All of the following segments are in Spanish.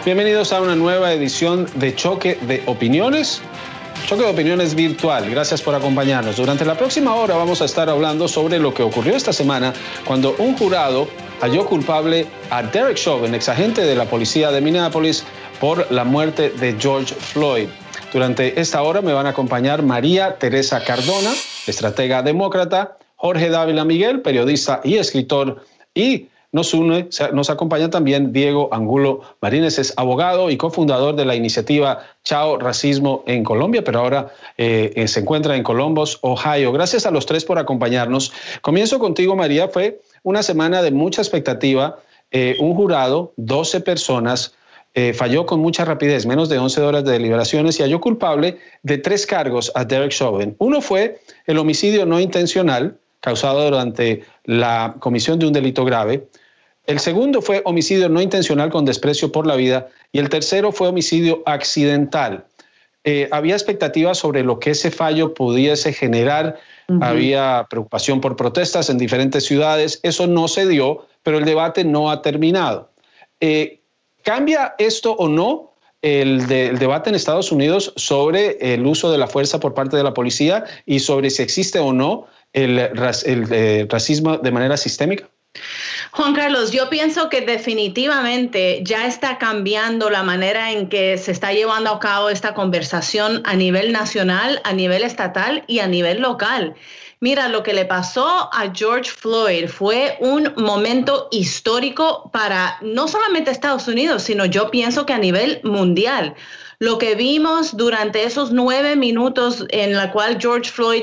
Bienvenidos a una nueva edición de Choque de Opiniones. Choque de Opiniones virtual. Gracias por acompañarnos. Durante la próxima hora vamos a estar hablando sobre lo que ocurrió esta semana cuando un jurado halló culpable a Derek Chauvin, exagente de la policía de Minneapolis, por la muerte de George Floyd. Durante esta hora me van a acompañar María Teresa Cardona, estratega demócrata, Jorge Dávila Miguel, periodista y escritor, y nos acompaña también Diego Angulo Marínez, es abogado y cofundador de la iniciativa Chao Racismo en Colombia, pero ahora se encuentra en Columbus, Ohio. Gracias a los tres por acompañarnos. Comienzo contigo, María. Fue una semana de mucha expectativa. Un jurado, 12 personas, falló con mucha rapidez, menos de 11 horas de deliberaciones, y halló culpable de 3 cargos a Derek Chauvin. Uno fue el homicidio no intencional causado durante la comisión de un delito grave. El segundo fue homicidio no intencional con desprecio por la vida, y el tercero fue homicidio accidental. Había expectativas sobre lo que ese fallo pudiese generar. Había preocupación por protestas en diferentes ciudades. Eso no se dio, pero el debate no ha terminado. ¿Cambia esto o no el debate en Estados Unidos sobre el uso de la fuerza por parte de la policía y sobre si existe o no el racismo de manera sistémica? Juan Carlos, yo pienso que definitivamente ya está cambiando la manera en que se está llevando a cabo esta conversación a nivel nacional, a nivel estatal y a nivel local. Mira, lo que le pasó a George Floyd fue un momento histórico para no solamente Estados Unidos, sino yo pienso que a nivel mundial. Lo que vimos durante esos 9 minutos en la cual George Floyd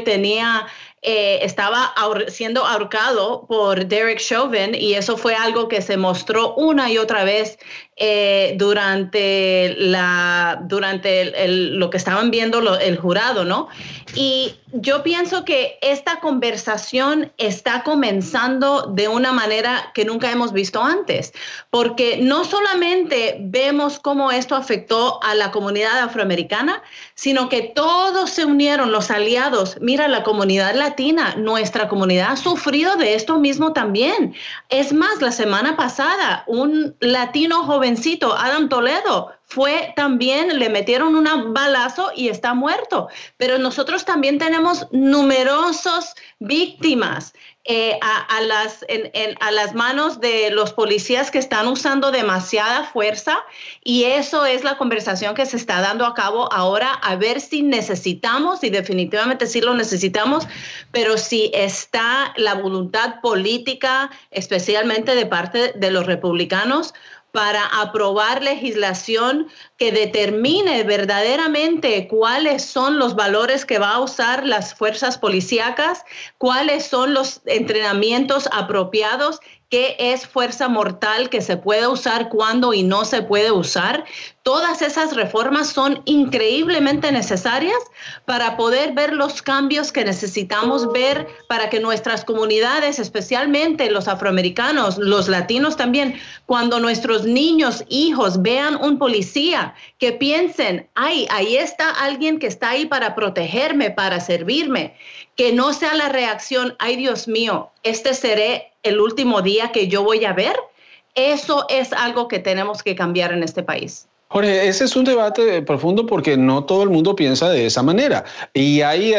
estaba siendo ahorcado por Derek Chauvin, y eso fue algo que se mostró una y otra vez durante lo que estaban viendo el jurado, ¿no? Y yo pienso que esta conversación está comenzando de una manera que nunca hemos visto antes, porque no solamente vemos cómo esto afectó a la comunidad afroamericana, sino que todos se unieron, los aliados. Mira, la comunidad latina, nuestra comunidad ha sufrido de esto mismo también. Es más, la semana pasada, un latino jovencito, Adam Toledo, le metieron un balazo y está muerto. Pero nosotros también tenemos numerosas víctimas a las manos de los policías que están usando demasiada fuerza, y eso es la conversación que se está dando a cabo ahora, a ver si necesitamos, y definitivamente sí lo necesitamos, pero si está la voluntad política, especialmente de parte de los republicanos, para aprobar legislación que determine verdaderamente cuáles son los valores que va a usar las fuerzas policíacas, cuáles son los entrenamientos apropiados, qué es fuerza mortal que se puede usar, cuándo y no se puede usar. Todas esas reformas son increíblemente necesarias para poder ver los cambios que necesitamos ver para que nuestras comunidades, especialmente los afroamericanos, los latinos también, cuando nuestros niños, hijos vean un policía, que piensen, ay, ahí está alguien que está ahí para protegerme, para servirme, que no sea la reacción, ay, Dios mío, este seré el último día que yo voy a ver. Eso es algo que tenemos que cambiar en este país. Jorge, ese es un debate profundo porque no todo el mundo piensa de esa manera y hay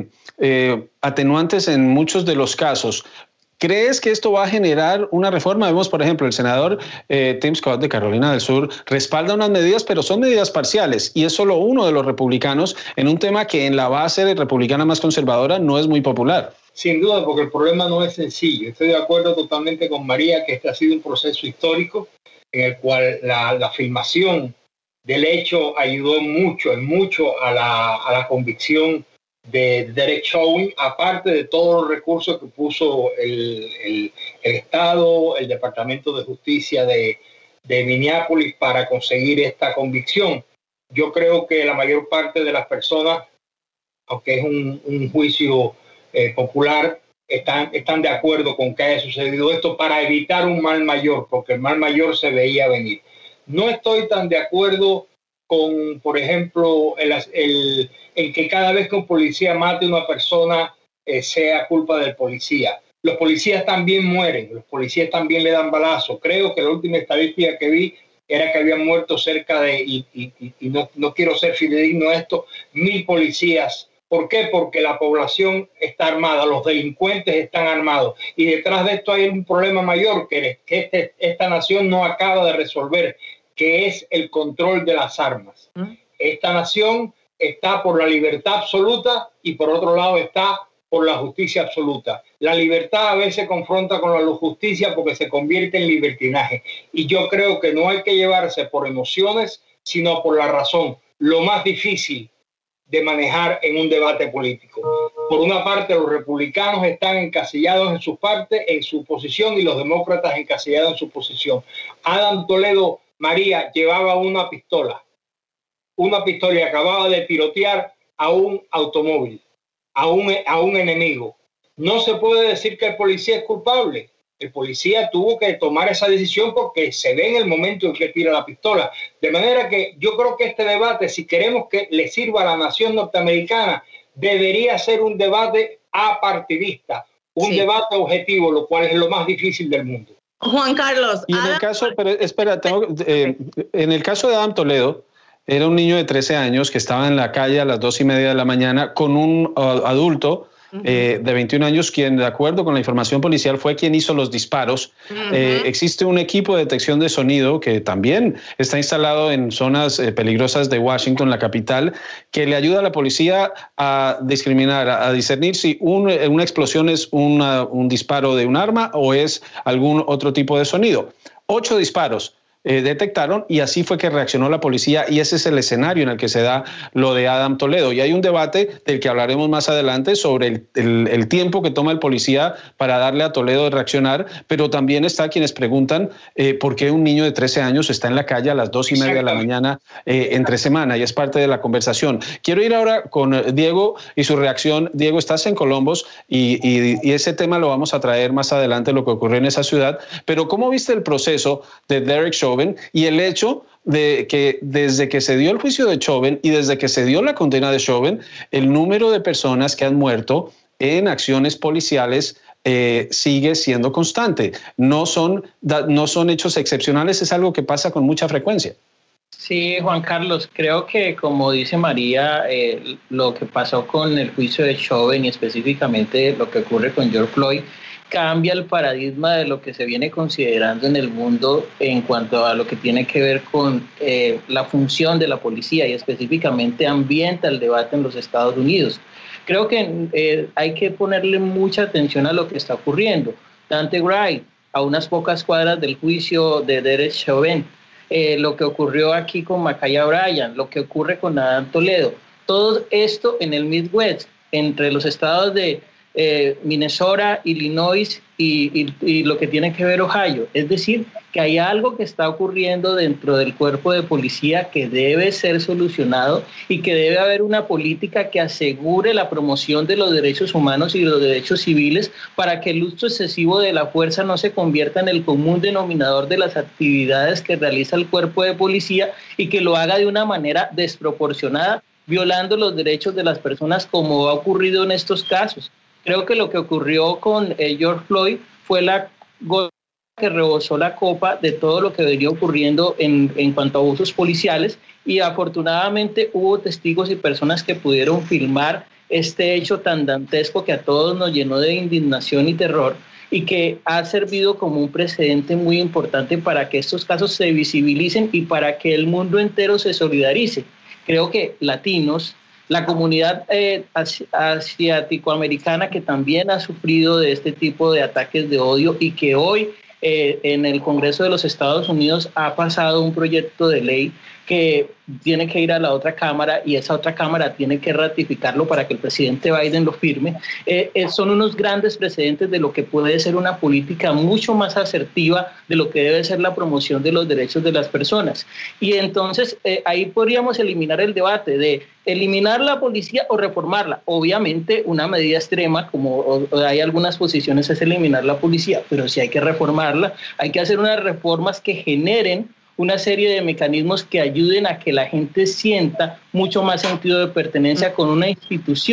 atenuantes en muchos de los casos. ¿Crees que esto va a generar una reforma? Vemos, por ejemplo, el senador Tim Scott de Carolina del Sur respalda unas medidas, pero son medidas parciales y es solo uno de los republicanos en un tema que en la base republicana más conservadora no es muy popular. Sin duda, porque el problema no es sencillo. Estoy de acuerdo totalmente con María que este ha sido un proceso histórico en el cual la filmación del hecho ayudó mucho a la convicción de Derek Chauvin, aparte de todos los recursos que puso el Estado, el Departamento de Justicia de Minneapolis para conseguir esta convicción. Yo creo que la mayor parte de las personas, aunque es un juicio popular, están de acuerdo con que haya sucedido esto para evitar un mal mayor, porque el mal mayor se veía venir. No estoy tan de acuerdo con, por ejemplo, en que cada vez que un policía mate a una persona sea culpa del policía. Los policías también mueren, los policías también le dan balazos. Creo que la última estadística que vi era que habían muerto cerca de, y no quiero ser fidedigno a esto, 1.000 policías. ¿Por qué? Porque la población está armada, los delincuentes están armados. Y detrás de esto hay un problema mayor que esta nación no acaba de resolver, que es el control de las armas. Esta nación está por la libertad absoluta y por otro lado está por la justicia absoluta. La libertad a veces confronta con la justicia porque se convierte en libertinaje. Y yo creo que no hay que llevarse por emociones, sino por la razón. Lo más difícil de manejar en un debate político. Por una parte, los republicanos están encasillados en su parte, en su posición, y los demócratas encasillados en su posición. Adam Toledo, María, llevaba una pistola y acababa de tirotear a un automóvil, a un enemigo. No se puede decir que el policía es culpable. El policía tuvo que tomar esa decisión porque se ve en el momento en que tira la pistola. De manera que yo creo que este debate, si queremos que le sirva a la nación norteamericana, debería ser un debate apartidista, un debate objetivo, lo cual es lo más difícil del mundo. Juan Carlos. Y en el caso, pero espera, en el caso de Adam Toledo, era un niño de 13 años que estaba en la calle a las 2:30 de la mañana con un adulto de 21 años, quien, de acuerdo con la información policial, fue quien hizo los disparos. Existe un equipo de detección de sonido que también está instalado en zonas peligrosas de Washington, la capital, que le ayuda a la policía a discriminar, a discernir si una explosión es un disparo de un arma o es algún otro tipo de sonido. 8 disparos detectaron, y así fue que reaccionó la policía, y ese es el escenario en el que se da lo de Adam Toledo. Y hay un debate del que hablaremos más adelante sobre el tiempo que toma el policía para darle a Toledo de reaccionar, pero también está quienes preguntan por qué un niño de 13 años está en la calle a las 2:30 de la mañana entre semana, y es parte de la conversación. Quiero ir ahora con Diego y su reacción. Diego, estás en Columbus y ese tema lo vamos a traer más adelante, lo que ocurrió en esa ciudad, pero ¿cómo viste el proceso de Derek Chauvin y el hecho de que desde que se dio el juicio de Chauvin y desde que se dio la condena de Chauvin, el número de personas que han muerto en acciones policiales sigue siendo constante? No son hechos excepcionales, es algo que pasa con mucha frecuencia. Sí, Juan Carlos, creo que, como dice María, lo que pasó con el juicio de Chauvin y específicamente lo que ocurre con George Floyd cambia el paradigma de lo que se viene considerando en el mundo en cuanto a lo que tiene que ver con la función de la policía, y específicamente ambienta el debate en los Estados Unidos. Creo que hay que ponerle mucha atención a lo que está ocurriendo. Dante Wright, a unas pocas cuadras del juicio de Derek Chauvin, lo que ocurrió aquí con Ma'Khia Bryan, lo que ocurre con Adam Toledo, todo esto en el Midwest, entre los estados de Minnesota, Illinois y lo que tiene que ver Ohio. Es decir, que hay algo que está ocurriendo dentro del cuerpo de policía que debe ser solucionado, y que debe haber una política que asegure la promoción de los derechos humanos y los derechos civiles, para que el uso excesivo de la fuerza no se convierta en el común denominador de las actividades que realiza el cuerpo de policía, y que lo haga de una manera desproporcionada, violando los derechos de las personas, como ha ocurrido en estos casos. Creo que lo que ocurrió con George Floyd fue la gota que rebosó la copa de todo lo que venía ocurriendo en cuanto a abusos policiales, y afortunadamente hubo testigos y personas que pudieron filmar este hecho tan dantesco que a todos nos llenó de indignación y terror, y que ha servido como un precedente muy importante para que estos casos se visibilicen y para que el mundo entero se solidarice. Creo que latinos, la comunidad asiático-americana, que también ha sufrido de este tipo de ataques de odio, y que hoy en el Congreso de los Estados Unidos ha pasado un proyecto de ley que tiene que ir a la otra Cámara, y esa otra Cámara tiene que ratificarlo para que el presidente Biden lo firme. Son unos grandes precedentes de lo que puede ser una política mucho más asertiva de lo que debe ser la promoción de los derechos de las personas. Y entonces ahí podríamos eliminar el debate de eliminar la policía o reformarla. Obviamente una medida extrema, como hay algunas posiciones, es eliminar la policía, pero si hay que reformarla, hay que hacer unas reformas que generen una serie de mecanismos que ayuden a que la gente sienta mucho más sentido de pertenencia con una institución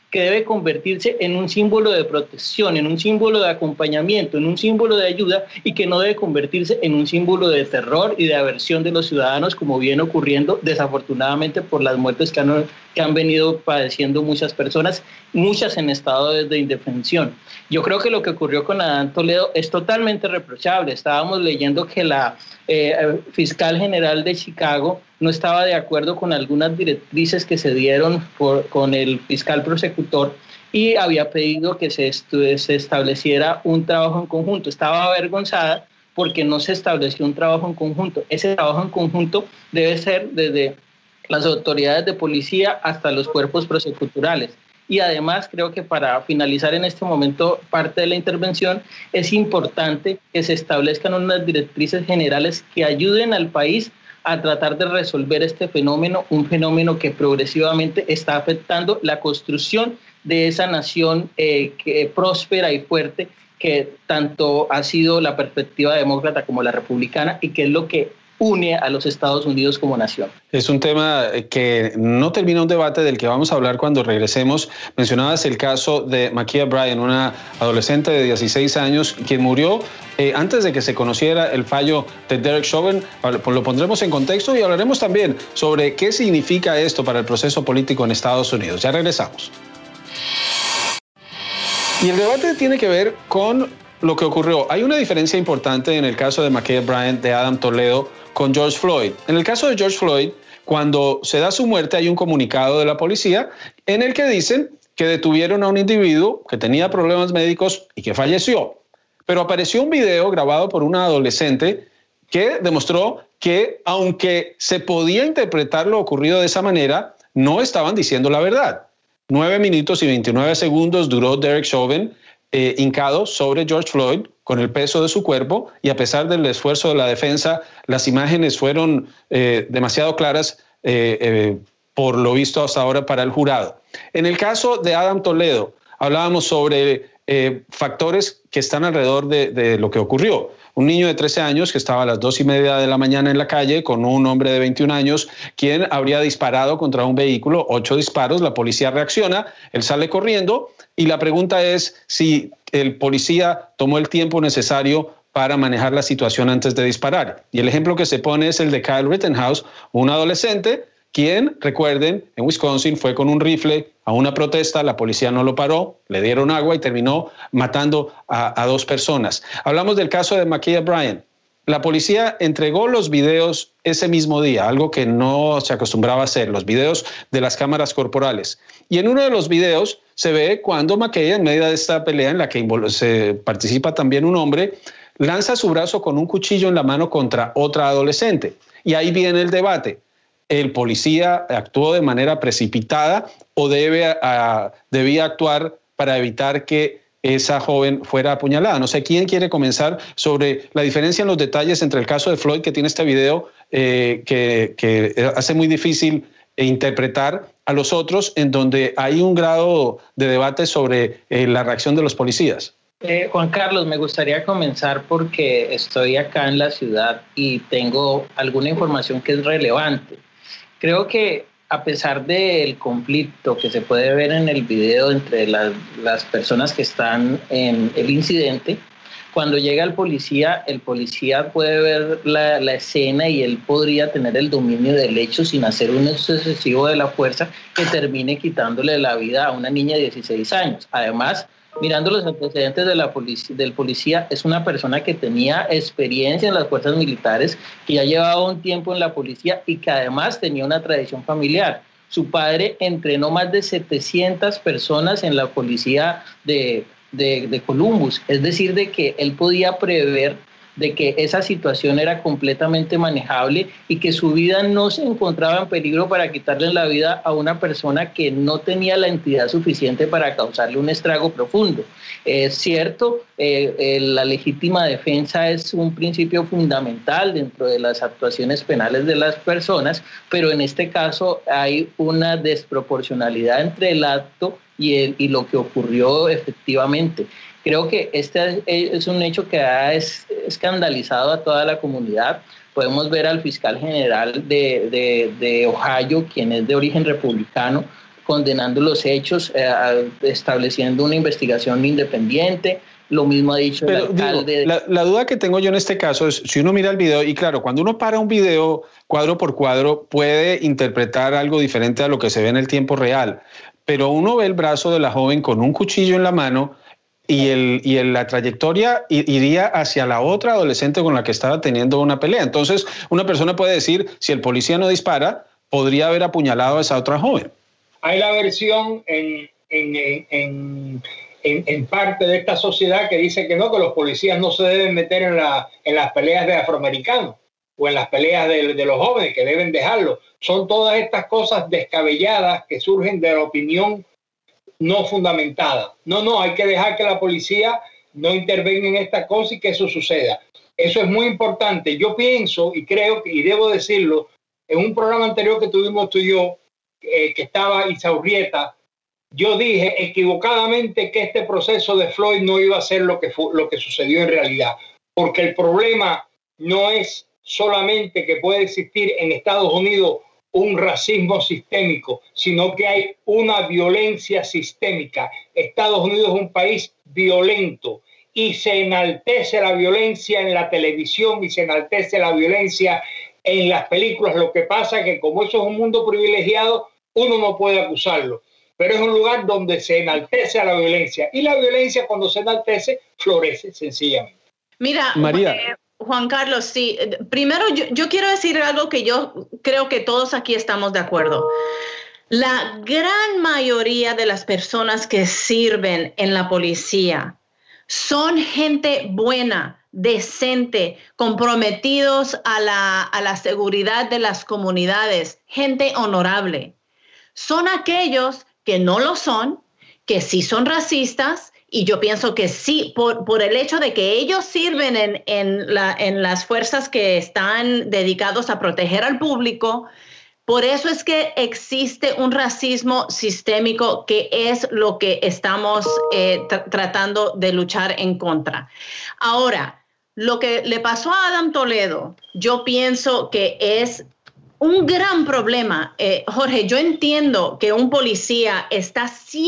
que debe convertirse en un símbolo de protección, en un símbolo de acompañamiento, en un símbolo de ayuda, y que no debe convertirse en un símbolo de terror y de aversión de los ciudadanos, como viene ocurriendo desafortunadamente por las muertes que han venido padeciendo muchas personas, muchas en estado de indefensión. Yo creo que lo que ocurrió con Adán Toledo es totalmente reprochable. Estábamos leyendo que la fiscal general de Chicago no estaba de acuerdo con algunas directrices que se dieron con el fiscal prosecutor y había pedido que se estableciera un trabajo en conjunto. Estaba avergonzada porque no se estableció un trabajo en conjunto. Ese trabajo en conjunto debe ser desde las autoridades de policía hasta los cuerpos prosecutorales. Y además creo que para finalizar en este momento parte de la intervención es importante que se establezcan unas directrices generales que ayuden al país a tratar de resolver este fenómeno, un fenómeno que progresivamente está afectando la construcción de esa nación próspera y fuerte que tanto ha sido la perspectiva demócrata como la republicana y que es lo que une a los Estados Unidos como nación. Es un tema que no termina un debate del que vamos a hablar cuando regresemos. Mencionabas el caso de Ma'Khia Bryant, una adolescente de 16 años quien murió antes de que se conociera el fallo de Derek Chauvin. Lo pondremos en contexto y hablaremos también sobre qué significa esto para el proceso político en Estados Unidos. Ya regresamos. Y el debate tiene que ver con lo que ocurrió. Hay una diferencia importante en el caso de Ma'Khia Bryant, de Adam Toledo, con George Floyd. En el caso de George Floyd, cuando se da su muerte, hay un comunicado de la policía en el que dicen que detuvieron a un individuo que tenía problemas médicos y que falleció. Pero apareció un video grabado por una adolescente que demostró que, aunque se podía interpretar lo ocurrido de esa manera, no estaban diciendo la verdad. 9 minutos y 29 segundos duró Derek Chauvin hincado sobre George Floyd con el peso de su cuerpo, y a pesar del esfuerzo de la defensa, las imágenes fueron demasiado claras por lo visto hasta ahora para el jurado. En el caso de Adam Toledo, hablábamos sobre factores que están alrededor de lo que ocurrió. Un niño de 13 años que estaba a las 2:30 de la mañana en la calle con un hombre de 21 años quien habría disparado contra un vehículo, 8 disparos, la policía reacciona, él sale corriendo y la pregunta es si el policía tomó el tiempo necesario para manejar la situación antes de disparar. Y el ejemplo que se pone es el de Kyle Rittenhouse, un adolescente quien, recuerden, en Wisconsin fue con un rifle a una protesta, la policía no lo paró, le dieron agua y terminó matando a 2 personas. Hablamos del caso de Ma'Khia Bryant. La policía entregó los videos ese mismo día, algo que no se acostumbraba a hacer, los videos de las cámaras corporales. Y en uno de los videos se ve cuando Ma'Khia, en medio de esta pelea en la que se participa también un hombre, lanza su brazo con un cuchillo en la mano contra otra adolescente. Y ahí viene el debate. ¿El policía actuó de manera precipitada o debía actuar para evitar que esa joven fuera apuñalada? No sé, ¿quién quiere comenzar sobre la diferencia en los detalles entre el caso de Floyd, que tiene este video que hace muy difícil interpretar, a los otros, en donde hay un grado de debate sobre la reacción de los policías? Juan Carlos, me gustaría comenzar porque estoy acá en la ciudad y tengo alguna información que es relevante. Creo que a pesar del conflicto que se puede ver en el video entre las personas que están en el incidente, cuando llega el policía puede ver la escena y él podría tener el dominio del hecho sin hacer un uso excesivo de la fuerza que termine quitándole la vida a una niña de 16 años. Además, mirando los antecedentes del policía, es una persona que tenía experiencia en las fuerzas militares, que ya llevaba un tiempo en la policía y que además tenía una tradición familiar. Su padre entrenó más de 700 personas en la policía de Columbus, es decir, de que él podía prever de que esa situación era completamente manejable y que su vida no se encontraba en peligro para quitarle la vida a una persona que no tenía la entidad suficiente para causarle un estrago profundo. Es cierto, la legítima defensa es un principio fundamental dentro de las actuaciones penales de las personas, pero en este caso hay una desproporcionalidad entre el acto y lo que ocurrió efectivamente. Creo que este es un hecho que ha escandalizado a toda la comunidad. Podemos ver al fiscal general de Ohio, quien es de origen republicano, condenando los hechos, estableciendo una investigación independiente. Lo mismo ha dicho el alcalde. La duda que tengo yo en este caso es, si uno mira el video, y claro, cuando uno para un video cuadro por cuadro, puede interpretar algo diferente a lo que se ve en el tiempo real, pero uno ve el brazo de la joven con un cuchillo en la mano y la trayectoria iría hacia la otra adolescente con la que estaba teniendo una pelea. Entonces, una persona puede decir, si el policía no dispara, podría haber apuñalado a esa otra joven. Hay la versión en parte de esta sociedad que dice que no, que los policías no se deben meter en las peleas de afroamericanos o en las peleas de los jóvenes, que deben dejarlo. Son todas estas cosas descabelladas que surgen de la opinión no fundamentada. No, hay que dejar que la policía no intervenga en esta cosa y que eso suceda. Eso es muy importante. Yo pienso y creo, y debo decirlo, en un programa anterior que tuvimos tú y yo, que estaba Isaurrieta, yo dije equivocadamente que este proceso de Floyd no iba a ser lo que sucedió en realidad, porque el problema no es solamente que puede existir en Estados Unidos un racismo sistémico, sino que hay una violencia sistémica. Estados Unidos es un país violento y se enaltece la violencia en la televisión y se enaltece la violencia en las películas. Lo que pasa es que como eso es un mundo privilegiado, uno no puede acusarlo. Pero es un lugar donde se enaltece a la violencia. Y la violencia, cuando se enaltece, florece sencillamente. Mira, María. Juan Carlos, sí. Primero, yo quiero decir algo que yo creo que todos aquí estamos de acuerdo. La gran mayoría de las personas que sirven en la policía son gente buena, decente, comprometidos a la seguridad de las comunidades, gente honorable. Son aquellos que no lo son, que sí son racistas, y yo pienso que sí, por el hecho de que ellos sirven en las fuerzas que están dedicados a proteger al público. Por eso es que existe un racismo sistémico, que es lo que estamos tratando de luchar en contra. Ahora, lo que le pasó a Adam Toledo, yo pienso que es un gran problema. Jorge, yo entiendo que un policía está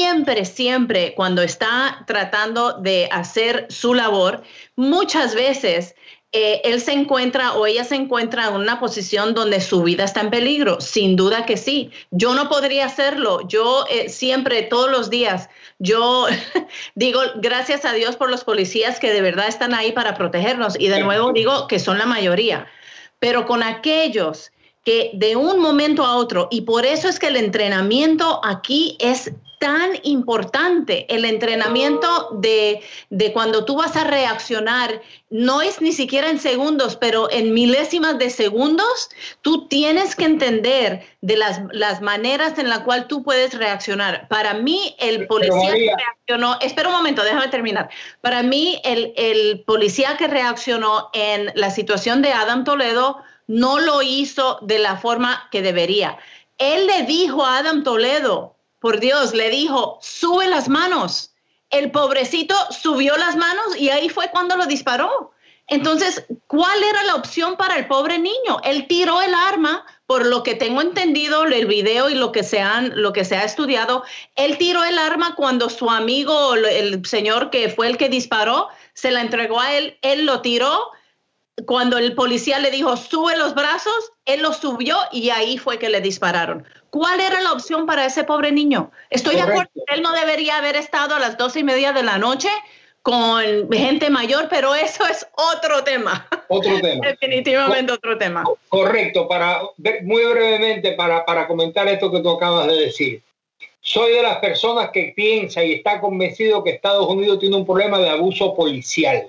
siempre, cuando está tratando de hacer su labor, muchas veces él se encuentra o ella se encuentra en una posición donde su vida está en peligro. Sin duda que sí. Yo no podría hacerlo. Yo siempre, todos los días, yo digo gracias a Dios por los policías que de verdad están ahí para protegernos. Y de nuevo digo que son la mayoría. Pero con aquellos que de un momento a otro, y por eso es que el entrenamiento aquí es tan importante. El entrenamiento de cuando tú vas a reaccionar, no es ni siquiera en segundos, pero en milésimas de segundos, tú tienes que entender de las maneras en las cuales tú puedes reaccionar. Para mí, el policía que reaccionó, espera un momento, déjame terminar. Para mí, el policía que reaccionó en la situación de Adam Toledo no lo hizo de la forma que debería. Él le dijo a Adam Toledo, por Dios, le dijo, sube las manos. El pobrecito subió las manos y ahí fue cuando lo disparó. Entonces, ¿cuál era la opción para el pobre niño? Él tiró el arma, por lo que tengo entendido, el video y lo que se ha estudiado, él tiró el arma cuando su amigo, el señor que fue el que disparó, se la entregó a él, él lo tiró. Cuando el policía le dijo, sube los brazos, él los subió y ahí fue que le dispararon. ¿Cuál era la opción para ese pobre niño? Estoy de acuerdo, él no debería haber estado a las 12:30 de la noche con gente mayor, pero eso es otro tema. Otro tema. Definitivamente otro tema. Correcto. Muy brevemente, para comentar esto que tú acabas de decir. Soy de las personas que piensa y está convencido que Estados Unidos tiene un problema de abuso policial.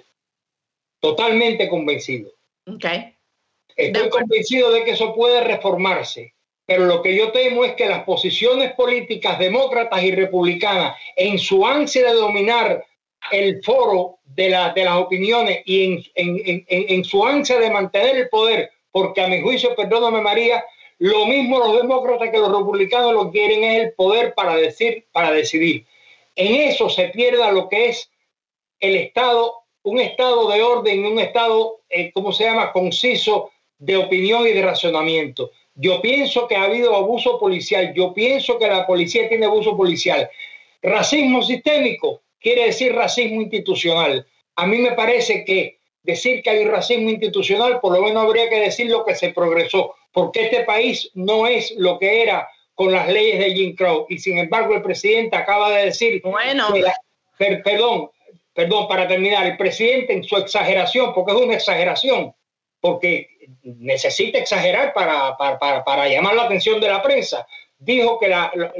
Totalmente convencido. Okay. Estoy convencido de que eso puede reformarse, pero lo que yo temo es que las posiciones políticas demócratas y republicanas, en su ansia de dominar el foro de las opiniones y en su ansia de mantener el poder, porque a mi juicio, perdóname María, lo mismo los demócratas que los republicanos lo quieren es el poder para decidir. En eso se pierda lo que es el Estado, un estado de orden, un estado, conciso de opinión y de razonamiento. Yo pienso que ha habido abuso policial. Yo pienso que la policía tiene abuso policial. Racismo sistémico quiere decir racismo institucional. A mí me parece que decir que hay racismo institucional, por lo menos habría que decir lo que se progresó, porque este país no es lo que era con las leyes de Jim Crow. Y sin embargo, el presidente acaba de decir... Bueno. Perdón, para terminar, el presidente en su exageración, porque es una exageración, porque necesita exagerar para llamar la atención de la prensa, dijo que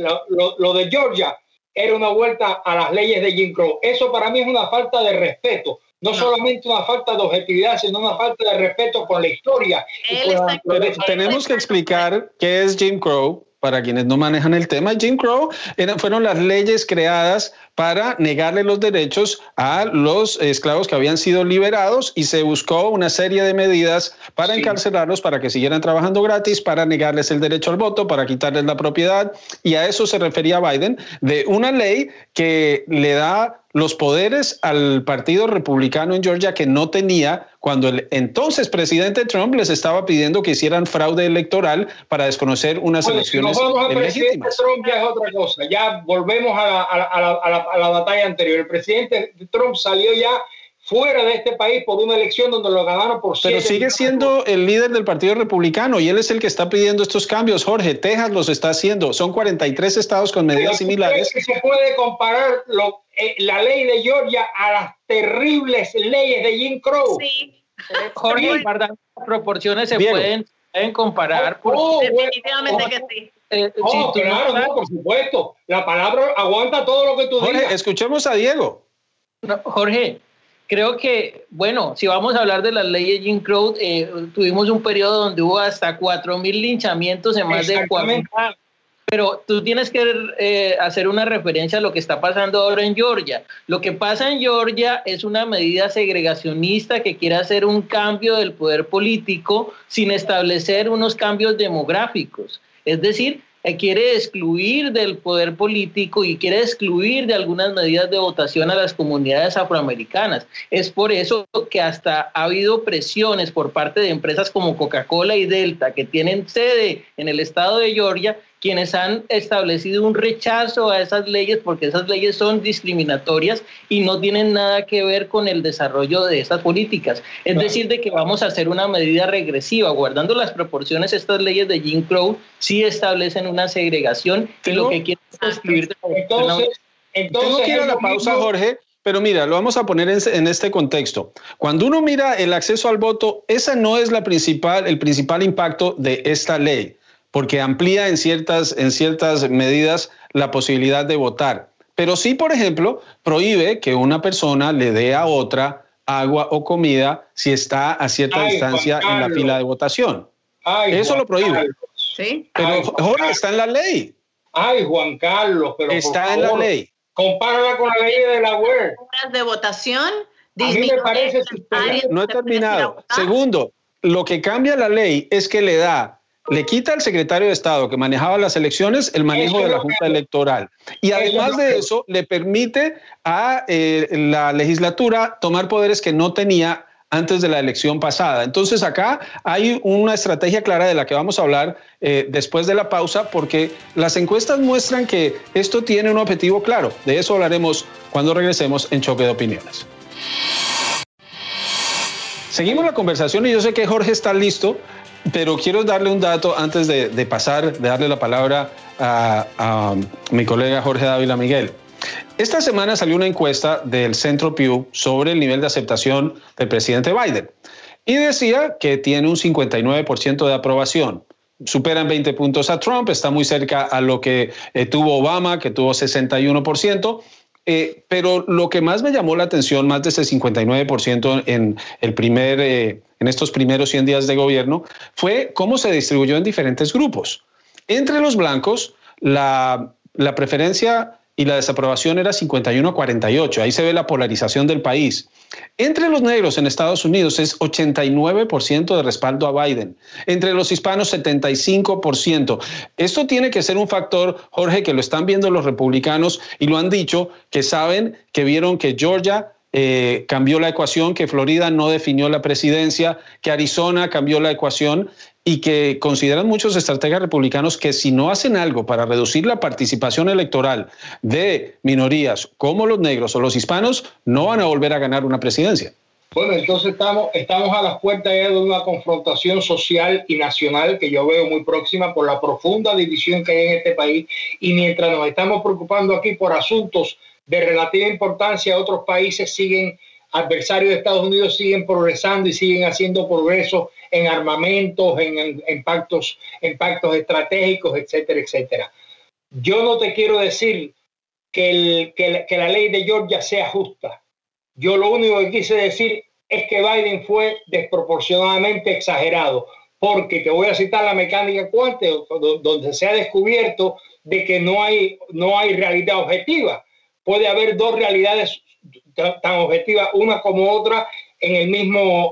lo de Georgia era una vuelta a las leyes de Jim Crow. Eso para mí es una falta de respeto. No solamente una falta de objetividad, sino una falta de respeto con la historia. Tenemos que explicar qué es Jim Crow. Para quienes no manejan el tema, Jim Crow fueron las leyes creadas para negarle los derechos a los esclavos que habían sido liberados, y se buscó una serie de medidas para encarcelarlos, para que siguieran trabajando gratis, para negarles el derecho al voto, para quitarles la propiedad, y a eso se refería Biden, de una ley que le da los poderes al Partido Republicano en Georgia que no tenía cuando el entonces presidente Trump les estaba pidiendo que hicieran fraude electoral para desconocer unas elecciones legítimas. Trump ya es otra cosa. Ya volvemos a la batalla anterior. El presidente Trump salió ya fuera de este país por una elección donde lo ganaron por 7 Pero sigue siendo el líder del Partido Republicano y él es el que está pidiendo estos cambios. Jorge, Texas los está haciendo. Son 43 estados con medidas similares. Que se puede comparar la ley de Georgia a las terribles leyes de Jim Crow. Sí. Jorge, guardando las proporciones se pueden comparar. Definitivamente que sí. Claro, por supuesto. La palabra aguanta todo lo que tú digas. Jorge, escuchemos a Diego. No, Jorge, creo que, bueno, si vamos a hablar de las leyes Jim Crow, tuvimos un periodo donde hubo hasta 4.000 linchamientos en más de 40 años. Pero tú tienes que hacer una referencia a lo que está pasando ahora en Georgia. Lo que pasa en Georgia es una medida segregacionista que quiere hacer un cambio del poder político sin establecer unos cambios demográficos. Es decir, quiere excluir del poder político y quiere excluir de algunas medidas de votación a las comunidades afroamericanas. Es por eso que hasta ha habido presiones por parte de empresas como Coca-Cola y Delta, que tienen sede en el estado de Georgia, quienes han establecido un rechazo a esas leyes porque esas leyes son discriminatorias y no tienen nada que ver con el desarrollo de esas políticas. Es decir, de que vamos a hacer una medida regresiva. Guardando las proporciones, estas leyes de Jim Crow sí establecen una segregación y lo que quieren es excluir de la Tengo que ir a la pausa, Jorge. Pero mira, lo vamos a poner en este contexto. Cuando uno mira el acceso al voto, esa no es el principal impacto de esta ley, porque amplía en ciertas medidas la posibilidad de votar. Pero sí, por ejemplo, prohíbe que una persona le dé a otra agua o comida si está a cierta distancia en la fila de votación. Eso lo prohíbe. ¿Sí? Pero Jorge, está en la ley. Ay, Juan Carlos, pero está en la ley. Compárala con la ley de Delaware. De votación. A mí me parece no he terminado. Segundo, lo que cambia la ley es que le quita al secretario de Estado que manejaba las elecciones el manejo de la Junta Electoral. Y además de eso, le permite a la legislatura tomar poderes que no tenía antes de la elección pasada. Entonces acá hay una estrategia clara de la que vamos a hablar después de la pausa, porque las encuestas muestran que esto tiene un objetivo claro. De eso hablaremos cuando regresemos en Choque de Opiniones. Seguimos la conversación y yo sé que Jorge está listo, pero quiero darle un dato antes de darle la palabra a mi colega Jorge Dávila Miguel. Esta semana salió una encuesta del Centro Pew sobre el nivel de aceptación del presidente Biden y decía que tiene un 59% de aprobación. Superan 20 puntos a Trump, está muy cerca a lo que tuvo Obama, que tuvo 61%. Pero lo que más me llamó la atención, más de ese 59% en estos primeros 100 días de gobierno, fue cómo se distribuyó en diferentes grupos. Entre los blancos, la preferencia y la desaprobación era 51-48. Ahí se ve la polarización del país. Entre los negros en Estados Unidos es 89% de respaldo a Biden. Entre los hispanos, 75%. Esto tiene que ser un factor, Jorge, que lo están viendo los republicanos y lo han dicho, que saben, que vieron que Georgia cambió la ecuación, que Florida no definió la presidencia, que Arizona cambió la ecuación y que consideran muchos estrategas republicanos que si no hacen algo para reducir la participación electoral de minorías como los negros o los hispanos, no van a volver a ganar una presidencia. Bueno, entonces estamos a las puertas ya de una confrontación social y nacional que yo veo muy próxima por la profunda división que hay en este país, y mientras nos estamos preocupando aquí por asuntos de relativa importancia, otros países adversarios de Estados Unidos siguen progresando y siguen haciendo progreso en armamentos, en pactos estratégicos, etcétera, etcétera. Yo no te quiero decir que la ley de Georgia sea justa. Yo lo único que quise decir es que Biden fue desproporcionadamente exagerado, porque te voy a citar la mecánica cuántica, donde se ha descubierto de que no hay realidad objetiva. Puede haber dos realidades tan objetivas, una como otra, en el mismo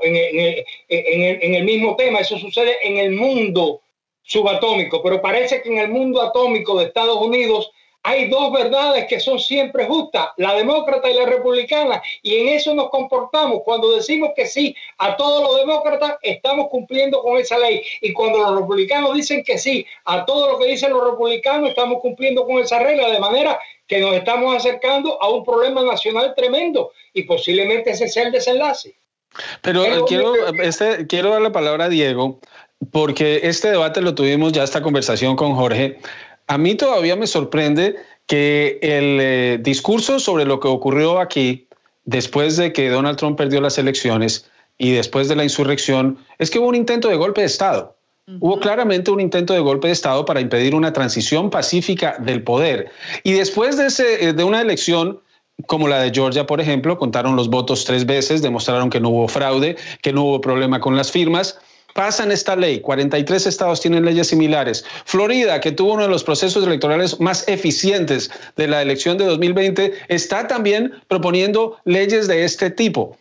tema. Eso sucede en el mundo subatómico, pero parece que en el mundo atómico de Estados Unidos hay dos verdades que son siempre justas, la demócrata y la republicana, y en eso nos comportamos. Cuando decimos que sí a todos los demócratas, estamos cumpliendo con esa ley, y cuando los republicanos dicen que sí a todo lo que dicen los republicanos, estamos cumpliendo con esa regla, de manera que nos estamos acercando a un problema nacional tremendo, y posiblemente ese sea el desenlace. Pero quiero dar la palabra a Diego, porque este debate lo tuvimos ya, esta conversación con Jorge. A mí todavía me sorprende que el discurso sobre lo que ocurrió aquí, después de que Donald Trump perdió las elecciones y después de la insurrección, es que hubo un intento de golpe de Estado. Hubo claramente un intento de golpe de Estado para impedir una transición pacífica del poder. Y después de una elección como la de Georgia, por ejemplo, contaron los votos 3 veces, demostraron que no hubo fraude, que no hubo problema con las firmas. Pasan esta ley, 43 estados tienen leyes similares. Florida, que tuvo uno de los procesos electorales más eficientes de la elección de 2020, está también proponiendo leyes de este tipo.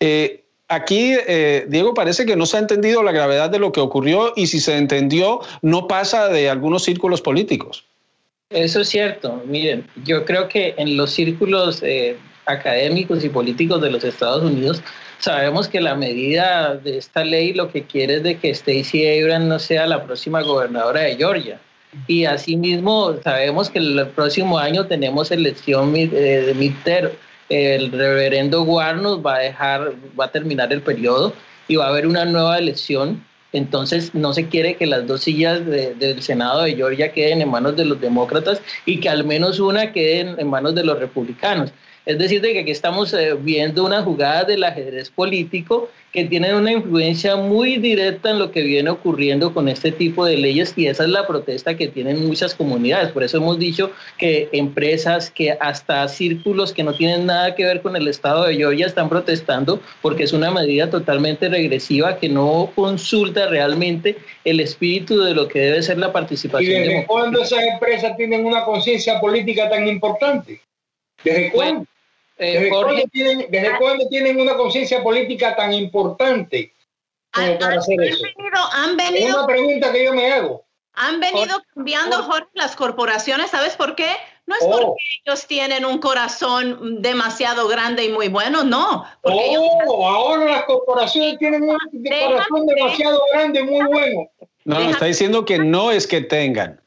Aquí, Diego, parece que no se ha entendido la gravedad de lo que ocurrió, y si se entendió, no pasa de algunos círculos políticos. Eso es cierto. Miren, yo creo que en los círculos académicos y políticos de los Estados Unidos sabemos que la medida de esta ley lo que quiere es de que Stacey Abrams no sea la próxima gobernadora de Georgia. Y asimismo sabemos que el próximo año tenemos elección de midterm. El reverendo Warnock va a terminar el periodo y va a haber una nueva elección. Entonces no se quiere que las 2 sillas del Senado de Georgia queden en manos de los demócratas y que al menos una quede en manos de los republicanos. Es decir, de que aquí estamos viendo unas jugadas del ajedrez político que tienen una influencia muy directa en lo que viene ocurriendo con este tipo de leyes, y esa es la protesta que tienen muchas comunidades. Por eso hemos dicho que empresas, que hasta círculos que no tienen nada que ver con el estado de Georgia están protestando, porque es una medida totalmente regresiva que no consulta realmente el espíritu de lo que debe ser la participación. ¿Y desde cuándo esas empresas tienen una conciencia política tan importante? ¿Desde cuándo? ¿Desde cuándo tienen una conciencia política tan importante como para hacer eso? Es una pregunta que yo me hago. Han venido cambiando, Jorge, las corporaciones. ¿Sabes por qué? No es porque ellos tienen un corazón demasiado grande y muy bueno, no. Ahora las corporaciones tienen un corazón demasiado grande y muy bueno. No, está diciendo que no es que tengan.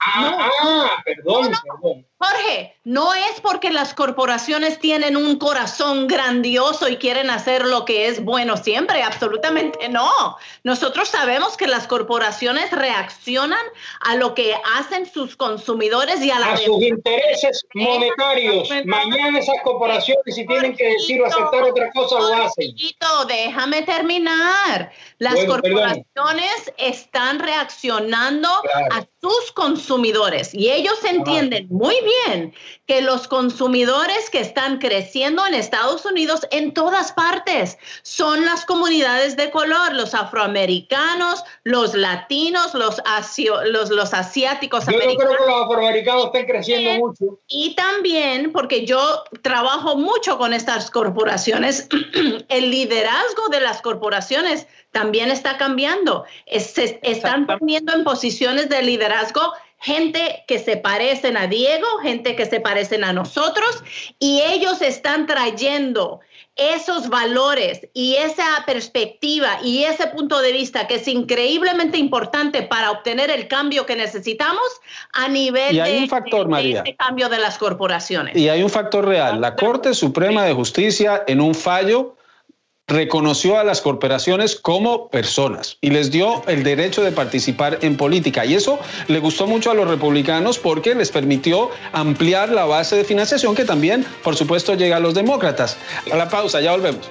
Perdón. Jorge, no es porque las corporaciones tienen un corazón grandioso y quieren hacer lo que es bueno siempre, absolutamente no. Nosotros sabemos que las corporaciones reaccionan a lo que hacen sus consumidores y a sus intereses monetarios. Mañana esas corporaciones, si tienen que decir o aceptar otra cosa, lo hacen. Déjame terminar. Las corporaciones están reaccionando a sus consumidores, y ellos entienden muy bien que los consumidores que están creciendo en Estados Unidos en todas partes son las comunidades de color, los afroamericanos, los latinos, los asiáticos. Yo no creo que los afroamericanos estén creciendo mucho. Y también, porque yo trabajo mucho con estas corporaciones, el liderazgo de las corporaciones también está cambiando. Se están poniendo en posiciones de liderazgo gente que se parecen a Diego, gente que se parecen a nosotros, y ellos están trayendo esos valores y esa perspectiva y ese punto de vista que es increíblemente importante para obtener el cambio que necesitamos a nivel de ese cambio de las corporaciones. Y hay un factor real. La Corte Suprema de Justicia, en un fallo, reconoció a las corporaciones como personas y les dio el derecho de participar en política. Y eso le gustó mucho a los republicanos porque les permitió ampliar la base de financiación que también, por supuesto, llega a los demócratas. A la pausa, ya volvemos.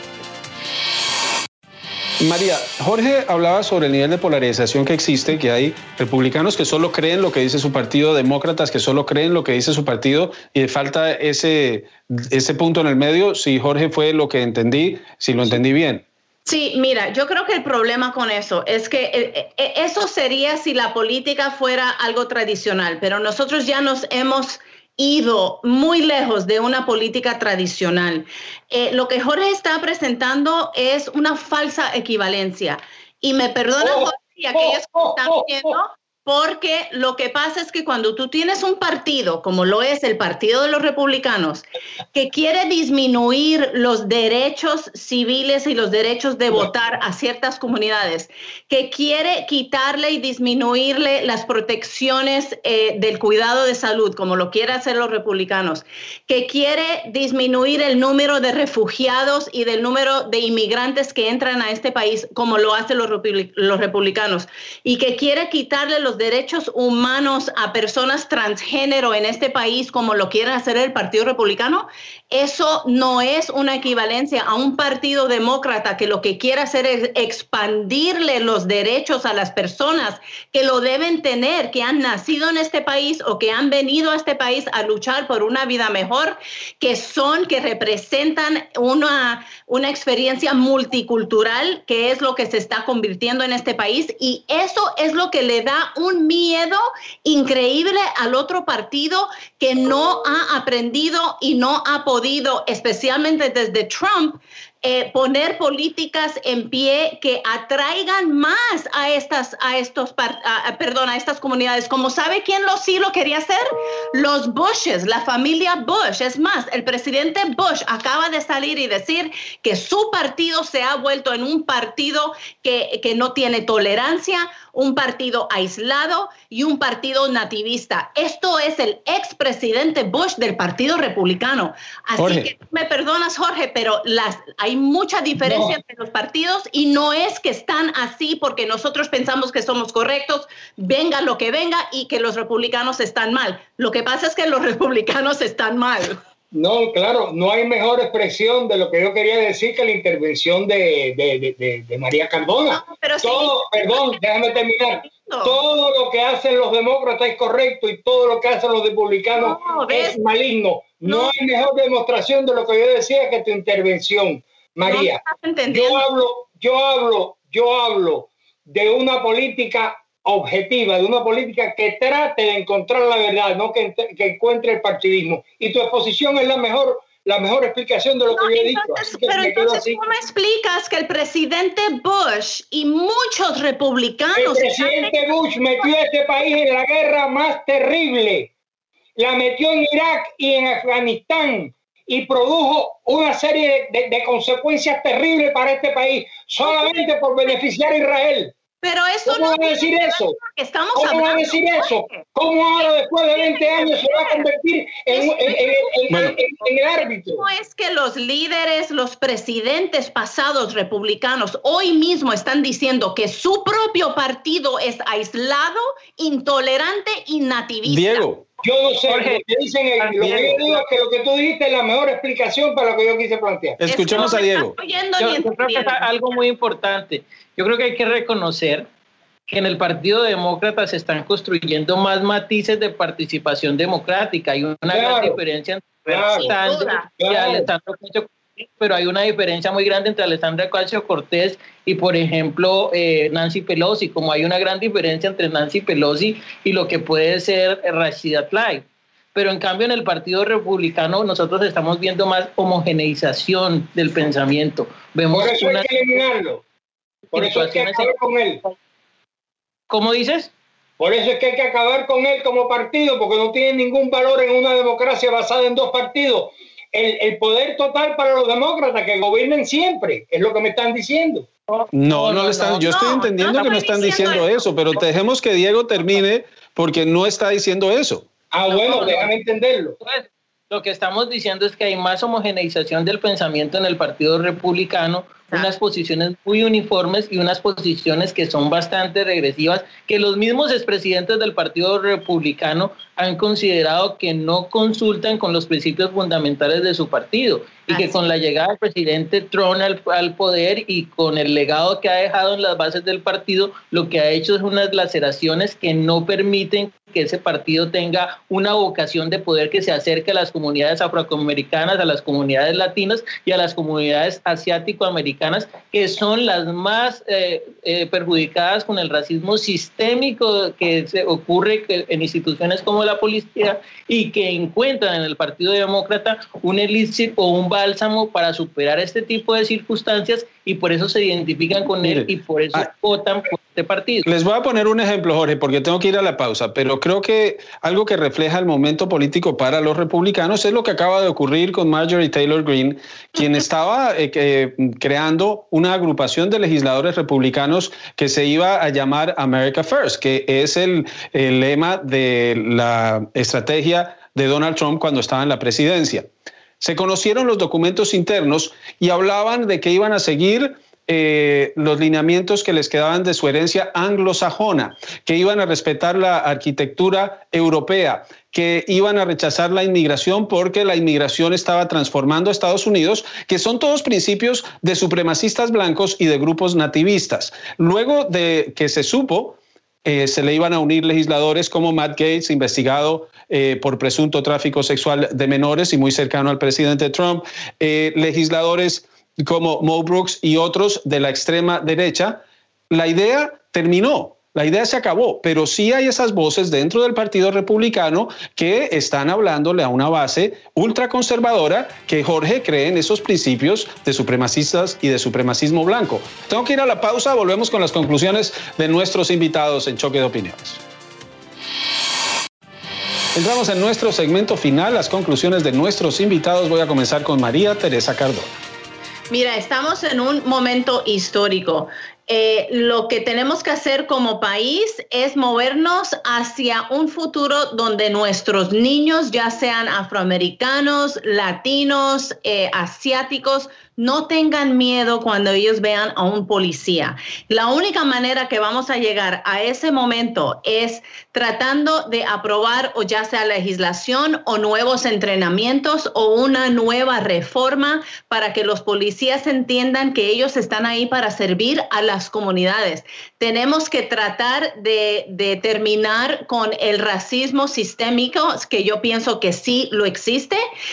María, Jorge hablaba sobre el nivel de polarización que existe, que hay republicanos que solo creen lo que dice su partido, demócratas que solo creen lo que dice su partido, y falta ese punto en el medio, si Jorge fue lo que entendí, si lo entendí bien. Sí, mira, yo creo que el problema con eso es que eso sería si la política fuera algo tradicional, pero nosotros ya nos hemos ido muy lejos de una política tradicional. Lo que Jorge está presentando es una falsa equivalencia. Y me perdona, Jorge, y aquellos que están viendo, porque lo que pasa es que cuando tú tienes un partido, como lo es el Partido de los Republicanos, que quiere disminuir los derechos civiles y los derechos de votar a ciertas comunidades, que quiere quitarle y disminuirle las protecciones del cuidado de salud, como lo quieren hacer los republicanos, que quiere disminuir el número de refugiados y del número de inmigrantes que entran a este país, como lo hacen los republicanos, y que quiere quitarle los derechos humanos a personas transgénero en este país, como lo quiere hacer el Partido Republicano, eso no es una equivalencia a un partido demócrata que lo que quiere hacer es expandirle los derechos a las personas que lo deben tener, que han nacido en este país o que han venido a este país a luchar por una vida mejor, que representan una experiencia multicultural, que es lo que se está convirtiendo en este país, y eso es lo que le da un miedo increíble al otro partido que no ha aprendido y no ha podido, especialmente desde Trump, poner políticas en pie que atraigan más a estas comunidades. Como sabe quién sí lo quería hacer, los Bushes, la familia Bush. Es más, el presidente Bush acaba de salir y decir que su partido se ha vuelto en un partido que no tiene tolerancia, un partido aislado y un partido nativista. Esto es el expresidente Bush del Partido Republicano. Así Jorge, que me perdonas, Jorge, pero hay mucha diferencia entre los partidos, y no es que están así porque nosotros pensamos que somos correctos, venga lo que venga, y que los republicanos están mal. Lo que pasa es que los republicanos están mal. No, claro, no hay mejor expresión de lo que yo quería decir que la intervención de María Cardona. No, pero todo, sí, perdón, déjame terminar. No. Todo lo que hacen los demócratas es correcto y todo lo que hacen los republicanos es maligno. No hay mejor demostración de lo que yo decía que tu intervención, María. Yo hablo de una política objetiva, de una política que trate de encontrar la verdad, no que encuentre el partidismo. Y tu exposición es la mejor explicación de lo que yo he dicho. Pero entonces, ¿cómo explicas que el presidente Bush y muchos republicanos... El presidente Bush metió a este país en la guerra más terrible. La metió en Irak y en Afganistán y produjo una serie de consecuencias terribles para este país, solamente por beneficiar a Israel. Pero eso ¿Cómo van a decir eso? ¿Cómo van a decir eso? ¿Cómo ahora, después de 20 años, se va a convertir en el árbitro? No es que los líderes, los presidentes pasados republicanos hoy mismo están diciendo que su propio partido es aislado, intolerante y nativista. Diego. Yo no sé, Jorge, lo que dicen, lo que yo digo es que lo que tú dijiste es la mejor explicación para lo que yo quise plantear. Escuchemos a Diego. Yo creo que es algo muy importante. Yo creo que hay que reconocer que en el Partido Demócrata se están construyendo más matices de participación democrática. Hay una gran diferencia entre Alessandra y Alessandro Ocasio-Cortez, pero hay una diferencia muy grande entre Alessandra Ocasio-Cortez y, por ejemplo, Nancy Pelosi, como hay una gran diferencia entre Nancy Pelosi y lo que puede ser Rashida Tlaib. Pero en cambio en el Partido Republicano nosotros estamos viendo más homogeneización del pensamiento. Vemos por eso hay que eliminarlo. Por eso hay que acabar con él. ¿Cómo dices? Por eso es que hay que acabar con él como partido, porque no tiene ningún valor en una democracia basada en dos partidos. El poder total para los demócratas, que gobiernen siempre, es lo que me están diciendo. No le están, yo estoy entendiendo que no están diciendo eso, pero dejemos que Diego termine porque no está diciendo eso. Bueno, déjame entenderlo. Pues, lo que estamos diciendo es que hay más homogeneización del pensamiento en el Partido Republicano, unas posiciones muy uniformes y unas posiciones que son bastante regresivas, que los mismos expresidentes del Partido Republicano han considerado que no consultan con los principios fundamentales de su partido, y que con la llegada del presidente Trump al poder y con el legado que ha dejado en las bases del partido, lo que ha hecho es unas laceraciones que no permiten que ese partido tenga una vocación de poder que se acerque a las comunidades afroamericanas, a las comunidades latinas y a las comunidades asiático-americanas, que son las más perjudicadas con el racismo sistémico que se ocurre en instituciones como la policía, y que encuentran en el Partido Demócrata un elixir o un bálsamo para superar este tipo de circunstancias, y por eso se identifican con él y por eso votan por este partido. Les voy a poner un ejemplo, Jorge, porque tengo que ir a la pausa, pero creo que algo que refleja el momento político para los republicanos es lo que acaba de ocurrir con Marjorie Taylor Greene, quien estaba creando una agrupación de legisladores republicanos que se iba a llamar America First, que es el lema de la estrategia de Donald Trump cuando estaba en la presidencia. Se conocieron los documentos internos y hablaban de que iban a seguir los lineamientos que les quedaban de su herencia anglosajona, que iban a respetar la arquitectura europea, que iban a rechazar la inmigración porque la inmigración estaba transformando a Estados Unidos, que son todos principios de supremacistas blancos y de grupos nativistas. Luego de que se supo, se le iban a unir legisladores como Matt Gaetz, investigado por presunto tráfico sexual de menores y muy cercano al presidente Trump, legisladores como Mo Brooks y otros de la extrema derecha. La idea terminó, la idea se acabó, pero sí hay esas voces dentro del Partido Republicano que están hablándole a una base ultraconservadora que Jorge cree en esos principios de supremacistas y de supremacismo blanco. Tengo que ir a la pausa, volvemos con las conclusiones de nuestros invitados en Choque de Opiniones. Entramos en nuestro segmento final, las conclusiones de nuestros invitados. Voy a comenzar con María Teresa Cardona. Mira, estamos en un momento histórico. Lo que tenemos que hacer como país es movernos hacia un futuro donde nuestros niños, ya sean afroamericanos, latinos, asiáticos, no tengan miedo cuando ellos vean a un policía. La única manera que vamos a llegar a ese momento es tratando de aprobar o ya sea legislación o nuevos entrenamientos o una nueva reforma para que los policías entiendan que ellos están ahí para servir a las comunidades. Tenemos que tratar de terminar con el racismo sistémico, que yo pienso que sí lo existe.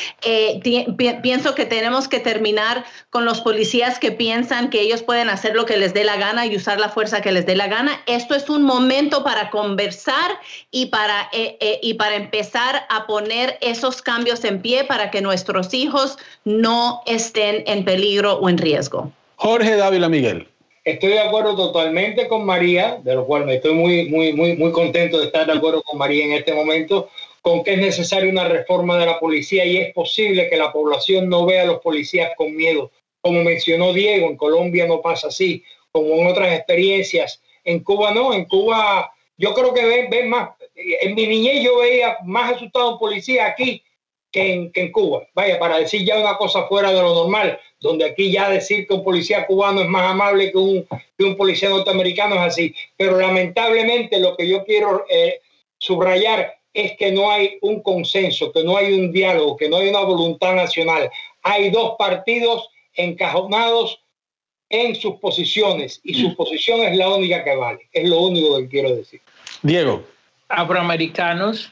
Pienso que tenemos que terminar con los policías que piensan que ellos pueden hacer lo que les dé la gana y usar la fuerza que les dé la gana. Esto es un momento para conversar y para empezar a poner esos cambios en pie para que nuestros hijos no estén en peligro o en riesgo. Jorge Dávila Miguel. Estoy de acuerdo totalmente con María, de lo cual me estoy muy contento de estar de acuerdo con María en este momento, con que es necesaria una reforma de la policía y es posible que la población no vea a los policías con miedo. Como mencionó Diego, en Colombia no pasa así, como en otras experiencias. En Cuba no, en Cuba yo creo que ven más. En mi niñez yo veía más asustado a un policía aquí que en Cuba. Vaya, para decir ya una cosa fuera de lo normal, donde aquí ya decir que un policía cubano es más amable que un policía norteamericano es así. Pero lamentablemente lo que yo quiero subrayar es que no hay un consenso, que no hay un diálogo, que no hay una voluntad nacional. Hay dos partidos encajonados en sus posiciones y su posición es la única que vale. Es lo único que quiero decir. Diego. Afroamericanos,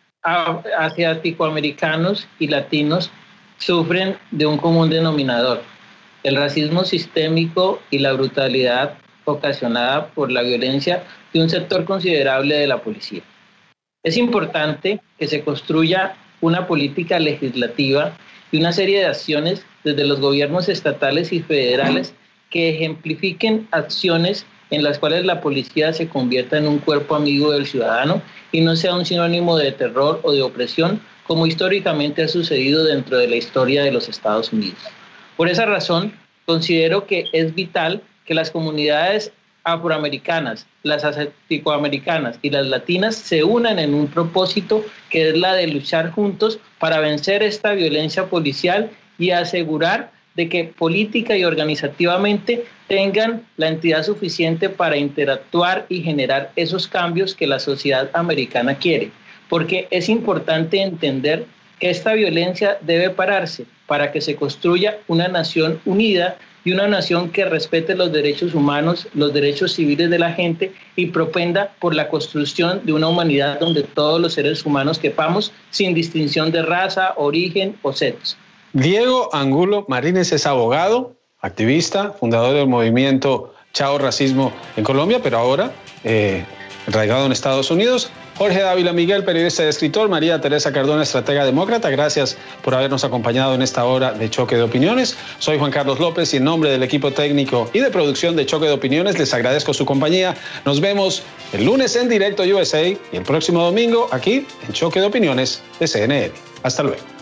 asiático-americanos y latinos sufren de un común denominador: el racismo sistémico y la brutalidad ocasionada por la violencia de un sector considerable de la policía. Es importante que se construya una política legislativa y una serie de acciones desde los gobiernos estatales y federales que ejemplifiquen acciones en las cuales la policía se convierta en un cuerpo amigo del ciudadano y no sea un sinónimo de terror o de opresión, como históricamente ha sucedido dentro de la historia de los Estados Unidos. Por esa razón, considero que es vital que las comunidades afroamericanas, las asiático-americanas y las latinas se unan en un propósito que es la de luchar juntos para vencer esta violencia policial y asegurar de que política y organizativamente tengan la entidad suficiente para interactuar y generar esos cambios que la sociedad americana quiere. Porque es importante entender que esta violencia debe pararse para que se construya una nación unida y una nación que respete los derechos humanos, los derechos civiles de la gente y propenda por la construcción de una humanidad donde todos los seres humanos quepamos sin distinción de raza, origen o sexo. Diego Angulo Marínez es abogado, activista, fundador del movimiento Chao Racismo en Colombia, pero ahora radicado en Estados Unidos. Jorge Dávila Miguel, periodista y escritor. María Teresa Cardona, estratega demócrata. Gracias por habernos acompañado en esta hora de Choque de Opiniones. Soy Juan Carlos López y en nombre del equipo técnico y de producción de Choque de Opiniones les agradezco su compañía. Nos vemos el lunes en Directo USA y el próximo domingo aquí en Choque de Opiniones de CNN. Hasta luego.